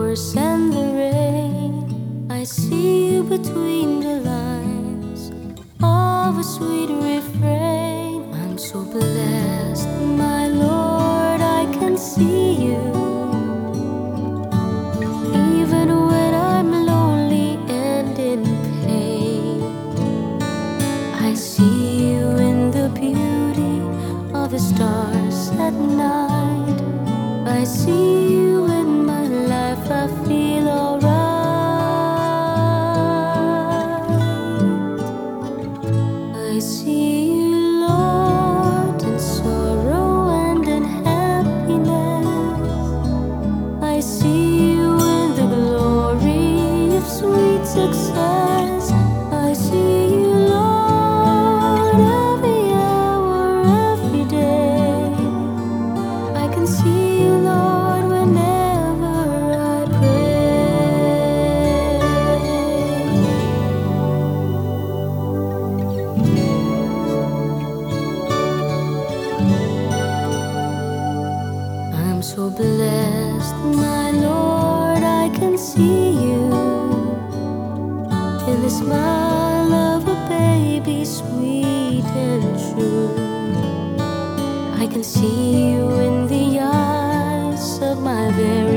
showers and the rain. I see you between the lines of a sweet refrain. I'm so blessed, my Lord, I can see you. Even when I'm lonely and in pain, I see you in the beauty of the stars at night. I see you in my life, I feel alright. I see you, Lord, in sorrow and in happiness. I see you in the glory of sweet success. I see you, Lord, every hour, every day. I can see you, Lord, whenever I pray. I'm so blessed, my Lord, I can see you in the smile of a baby, sweet and true. I can see you in the eyes of my very